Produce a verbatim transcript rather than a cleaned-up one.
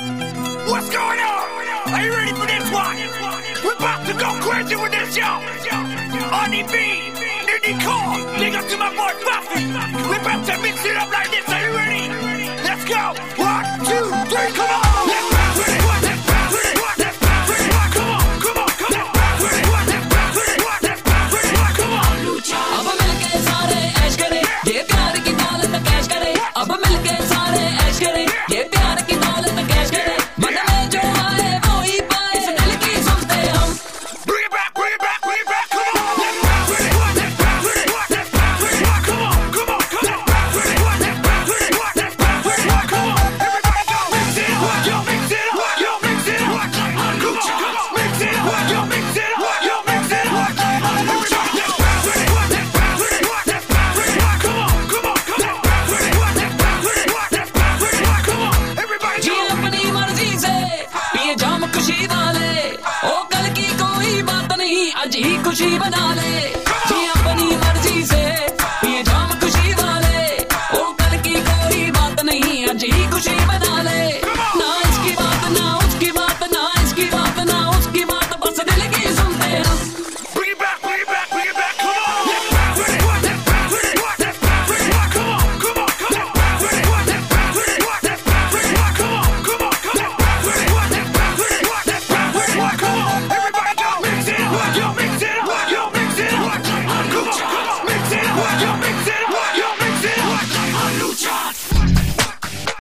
What's going on? Are you ready for this one? We're about to go crazy with this, yo. R D B, Nidhi Cole, big up to my boy Buffy. We're about to mix it up like this. Are you ready? Let's go. One, two, three, come on. Let's bounce with it. Let's bounce with it. Let's bounce with it. Come on, come on, come on. Let's bounce with it. Let's bounce with it. Let's bounce with it. Come on. अब मिलके सारे ऐश करें, ये प्यार की दौलत cash करें. अब मिलके सारे ऐश करें, ये प्यार की दौलत कैश करें. मन में जो आए वो ही पाए, इस दिल की सुनते हम. Bring it back, bring it back, bring it back. Come on. Let's bounce with it. Let's bounce with it. Let's bounce with it. Come on, come on, come on. Let's bounce with it. Let's bounce with it. Let's bounce with it. Come on. Everybody go. Mix it up. Yo, mix it up. Yo, mix it up. Come on, come on. Mix it up. Yo, mix it up. Yo, mix it up. Everybody, let's bounce with it. Let's bounce with it. Let's bounce with it. Come on, come on, come on. Let's bounce with it. Let's bounce with it. Let's bounce with it. Come on. Everybody ji go. अपनी मर्जी से पिए जाम खुशी वाले, ओ कल की कोई बात नहीं, आज ही खुशी बना ले.